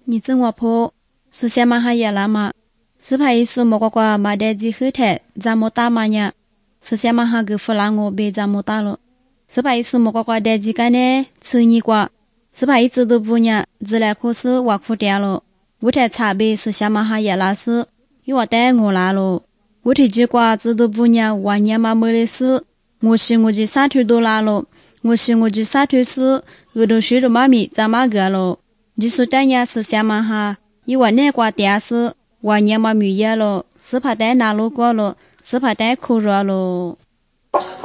你真我婆是下马哈也拉嘛是怕意思莫瓜马代吉黑太咱莫打嘛呀是下马哈个弗拉我别咱莫打了是怕意思莫瓜代吉干呢吃你瓜是怕一直都不呀自来可是挖苦掉了我太差别是下马哈也拉是因为带我拉了我太几瓜子都不呀挖年嘛没的事我是我的三腿都拉了我是我的三腿是耳朵水的妈咪咱妈个了就是单呀是下马哈因为那瓜电视挖年嘛没也了是怕带拿路过了是怕带口热了